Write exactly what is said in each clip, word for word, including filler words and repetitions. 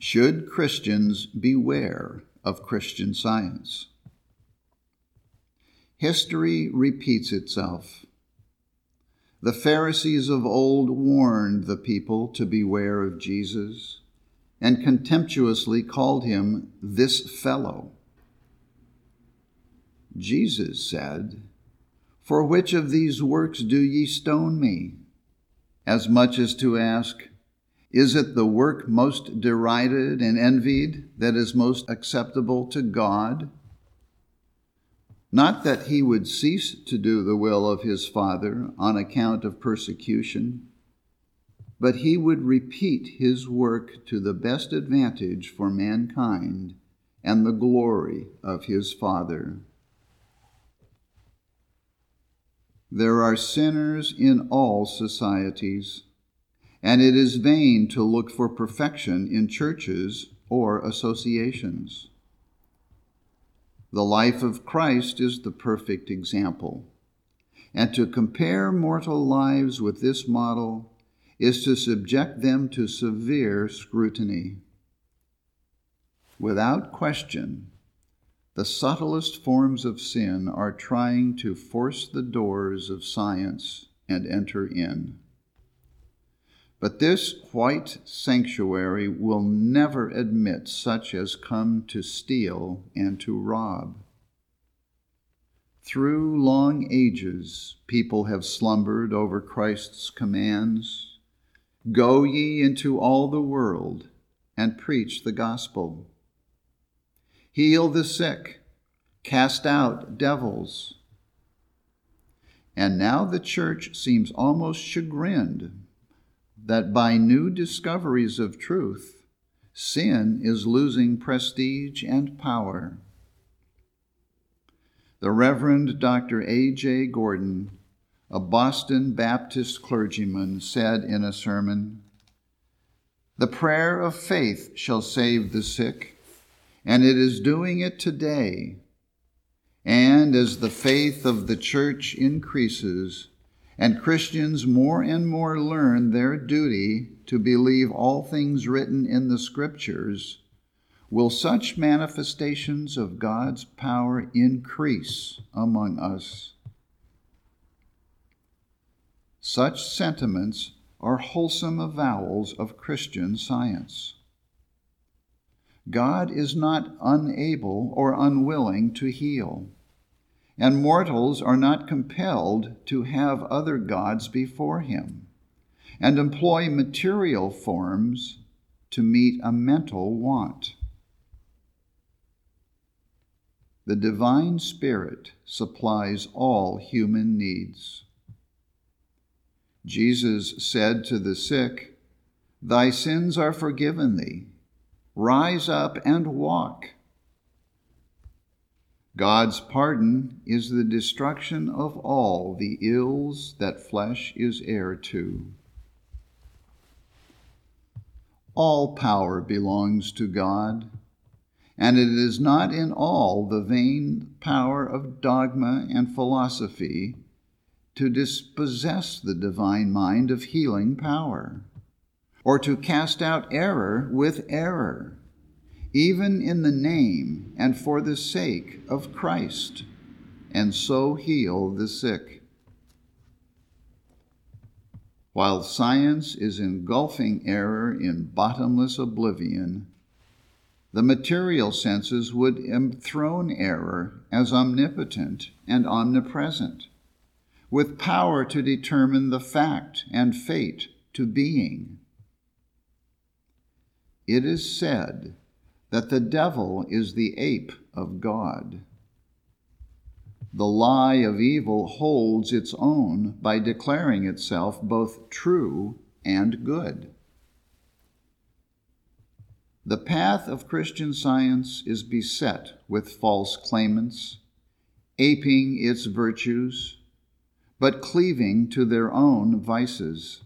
Should Christians beware of Christian Science? History repeats itself. The Pharisees of old warned the people to beware of Jesus and contemptuously called him this fellow. Jesus said, "For which of these works do ye stone me?" As much as to ask, is it the work most derided and envied that is most acceptable to God? Not that he would cease to do the will of his Father on account of persecution, but he would repeat his work to the best advantage for mankind and the glory of his Father. There are sinners in all societies, and it is vain to look for perfection in churches or associations. The life of Christ is the perfect example, and to compare mortal lives with this model is to subject them to severe scrutiny. Without question, the subtlest forms of sin are trying to force the doors of science and enter in. But this white sanctuary will never admit such as come to steal and to rob. Through long ages, people have slumbered over Christ's commands. Go ye into all the world and preach the gospel. Heal the sick, cast out devils. And now the church seems almost chagrined that by new discoveries of truth, sin is losing prestige and power. The Reverend Doctor A J Gordon, a Boston Baptist clergyman, said in a sermon, "The prayer of faith shall save the sick, and it is doing it today. And as the faith of the church increases, and Christians more and more learn their duty to believe all things written in the Scriptures, will such manifestations of God's power increase among us." Such sentiments are wholesome avowals of Christian Science. God is not unable or unwilling to heal, and mortals are not compelled to have other gods before him and employ material forms to meet a mental want. The divine Spirit supplies all human needs. Jesus said to the sick, "Thy sins are forgiven thee. Rise up and walk." God's pardon is the destruction of all the ills that flesh is heir to. All power belongs to God, and it is not in all the vain power of dogma and philosophy to dispossess the divine mind of healing power, or to cast out error with error, even in the name and for the sake of Christ, and so heal the sick. While science is engulfing error in bottomless oblivion, the material senses would enthrone error as omnipotent and omnipresent, with power to determine the fact and fate to being. It is said that the devil is the ape of God. The lie of evil holds its own by declaring itself both true and good. The path of Christian Science is beset with false claimants, aping its virtues, but cleaving to their own vices.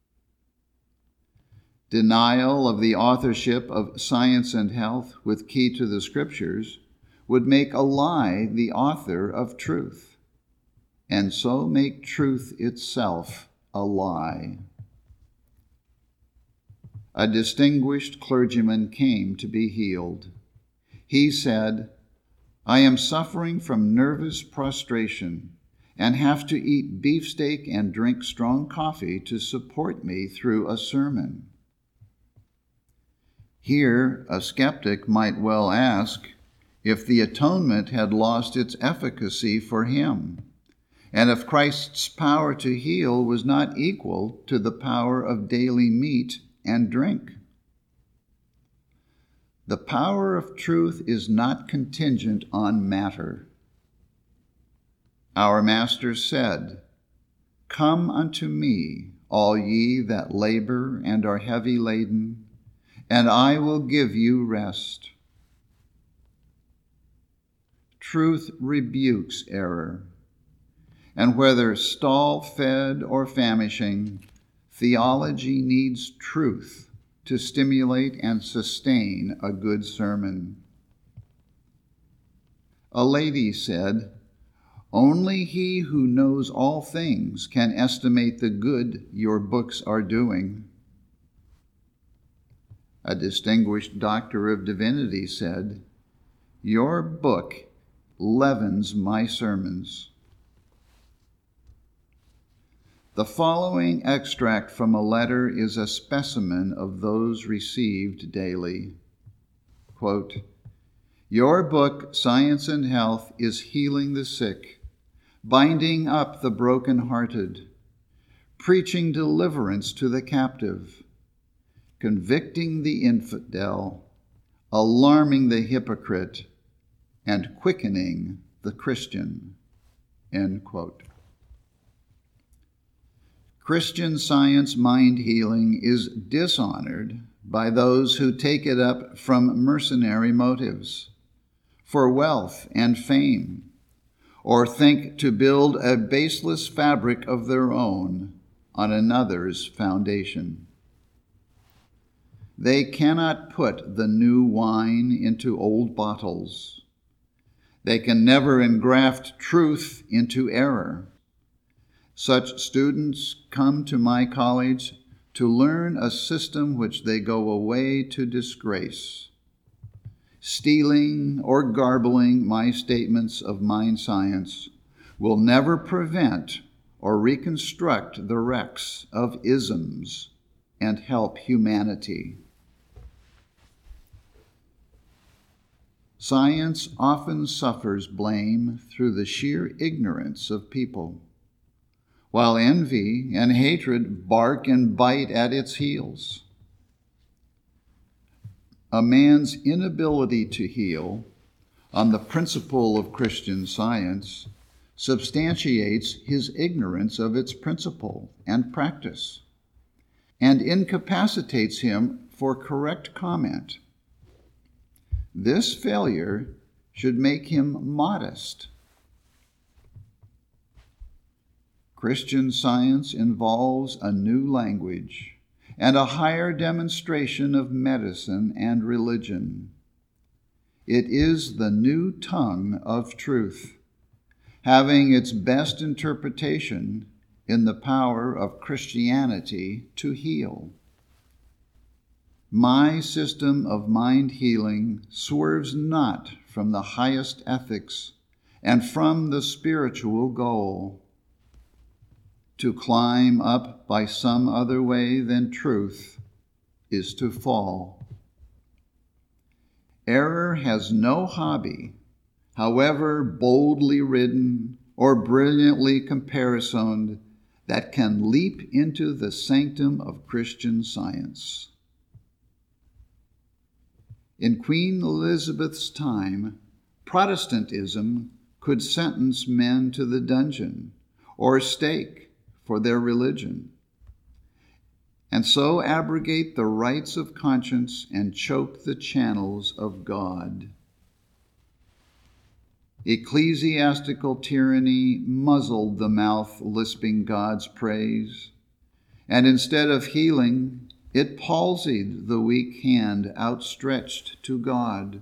Denial of the authorship of Science and Health with Key to the Scriptures would make a lie the author of truth, and so make truth itself a lie. a distinguished clergyman came to be healed. He said, "I am suffering from nervous prostration and have to eat beefsteak and drink strong coffee to support me through a sermon." Here, a skeptic might well ask if the atonement had lost its efficacy for him, and if Christ's power to heal was not equal to the power of daily meat and drink. The power of truth is not contingent on matter. Our Master said, "Come unto me, all ye that labor and are heavy laden, and I will give you rest." Truth rebukes error, and whether stall-fed or famishing, theology needs truth to stimulate and sustain a good sermon. A lady said, "Only he who knows all things can estimate the good your books are doing." A distinguished doctor of divinity said, "Your book leavens my sermons." The following extract from a letter is a specimen of those received daily. Quote, "Your book, Science and Health, is healing the sick, binding up the broken-hearted, preaching deliverance to the captive, convicting the infidel, alarming the hypocrite, and quickening the Christian." End quote. Christian Science mind healing is dishonored by those who take it up from mercenary motives, for wealth and fame, or think to build a baseless fabric of their own on another's foundation. They cannot put the new wine into old bottles. They can never engraft truth into error. Such students come to my college to learn a system which they go away to disgrace. Stealing or garbling my statements of mind science will never prevent or reconstruct the wrecks of isms and help humanity. Science often suffers blame through the sheer ignorance of people, while envy and hatred bark and bite at its heels. A man's inability to heal, on the principle of Christian Science, substantiates his ignorance of its principle and practice, and incapacitates him for correct comment. This failure should make him modest. Christian Science involves a new language and a higher demonstration of medicine and religion. It is the new tongue of truth, having its best interpretation in the power of Christianity to heal. My system of mind healing swerves not from the highest ethics and from the spiritual goal. To climb up by some other way than truth is to fall. Error has no hobby, however boldly ridden or brilliantly caparisoned, that can leap into the sanctum of Christian Science. In Queen Elizabeth's time, Protestantism could sentence men to the dungeon or stake for their religion, and so abrogate the rights of conscience and choke the channels of God. Ecclesiastical tyranny muzzled the mouth lisping God's praise, and instead of healing, it palsied the weak hand outstretched to God.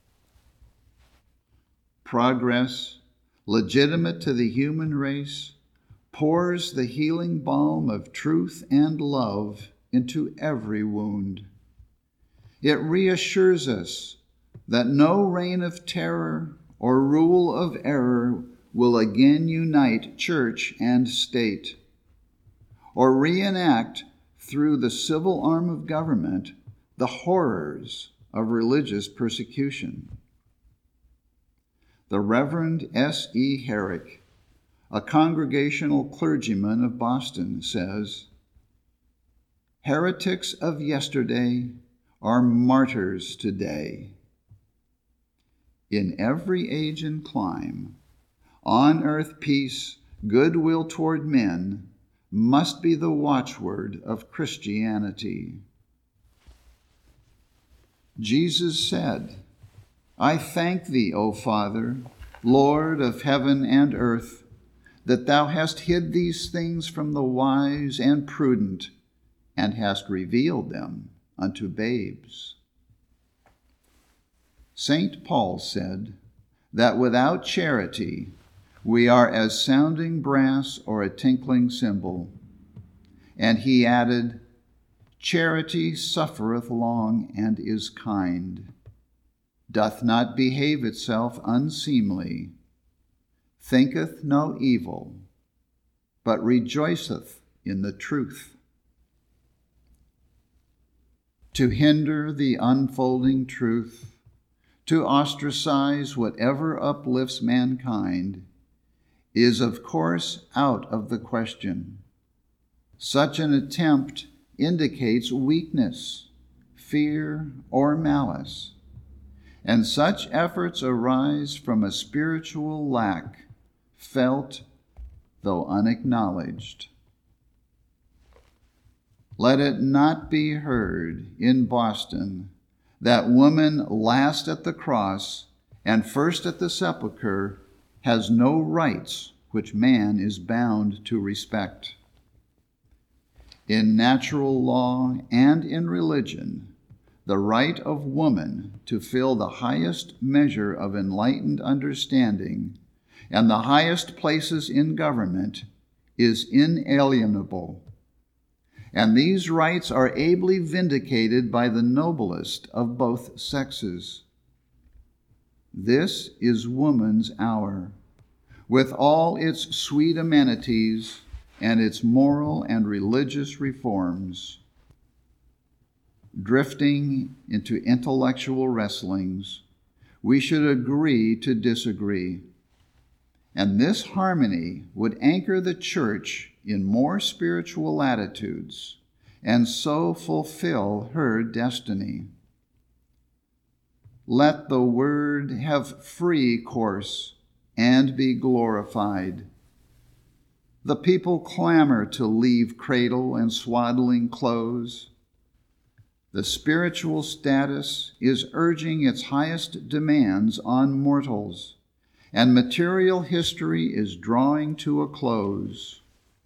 Progress, legitimate to the human race, pours the healing balm of truth and love into every wound. It reassures us that no reign of terror or rule of error will again unite church and state, or reenact through the civil arm of government the horrors of religious persecution. The Reverend S E Herrick, a congregational clergyman of Boston, says, "Heretics of yesterday are martyrs today. In every age and clime, on earth peace, goodwill toward men must be the watchword of Christianity." Jesus said, "I thank thee, O Father, Lord of heaven and earth, that thou hast hid these things from the wise and prudent, and hast revealed them unto babes." Saint Paul said that without charity we are as sounding brass or a tinkling cymbal. And he added, "Charity suffereth long and is kind, doth not behave itself unseemly, thinketh no evil, but rejoiceth in the truth." To hinder the unfolding truth, to ostracize whatever uplifts mankind, is of course out of the question. Such an attempt indicates weakness, fear, or malice, and such efforts arise from a spiritual lack, felt though unacknowledged. Let it not be heard in Boston that woman last at the cross and first at the sepulchre has no rights which man is bound to respect. In natural law and in religion, the right of woman to fill the highest measure of enlightened understanding and the highest places in government is inalienable, and these rights are ably vindicated by the noblest of both sexes. This is woman's hour, with all its sweet amenities and its moral and religious reforms. Drifting into intellectual wrestlings, we should agree to disagree. And this harmony would anchor the church in more spiritual latitudes and so fulfill her destiny. Let the word have free course and be glorified. The people clamor to leave cradle and swaddling clothes. The spiritual status is urging its highest demands on mortals, and material history is drawing to a close.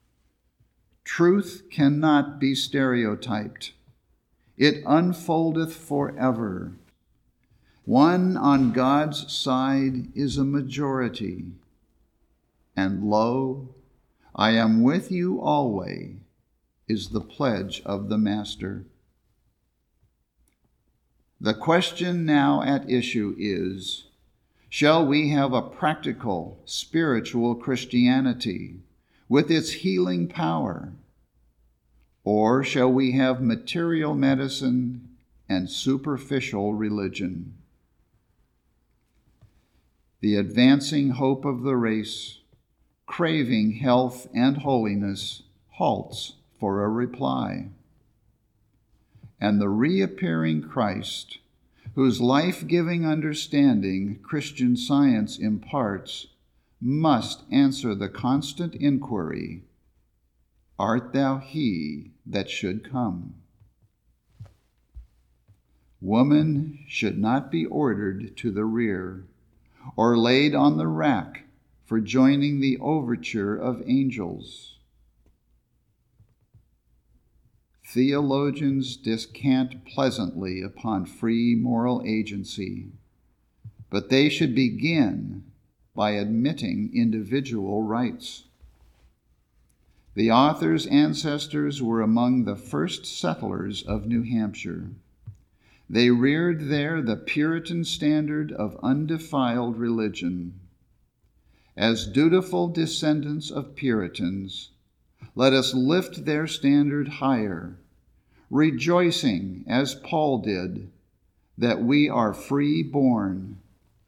Truth cannot be stereotyped. It unfoldeth forever. One on God's side is a majority, and lo, I am with you always is the pledge of the Master. The question now at issue is, shall we have a practical, spiritual Christianity with its healing power, or shall we have material medicine and superficial religion? The advancing hope of the race, craving health and holiness, halts for a reply. And the reappearing Christ, whose life-giving understanding Christian science imparts, must answer the constant inquiry, art thou he that should come? Woman should not be ordered to the rear, or laid on the rack for joining the overture of angels. Theologians descant pleasantly upon free moral agency, but they should begin by admitting individual rights. The author's ancestors were among the first settlers of New Hampshire. They reared there the Puritan standard of undefiled religion. As dutiful descendants of Puritans, let us lift their standard higher, rejoicing, as Paul did, that we are free-born.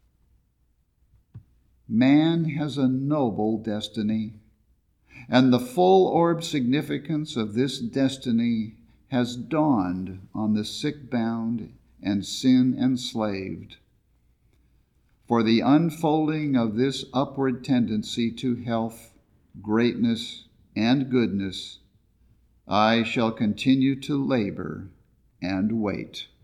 Man has a noble destiny, and the full-orbed significance of this destiny has dawned on the sick-bound and sin-enslaved. For the unfolding of this upward tendency to health, greatness, and goodness, I shall continue to labor and wait.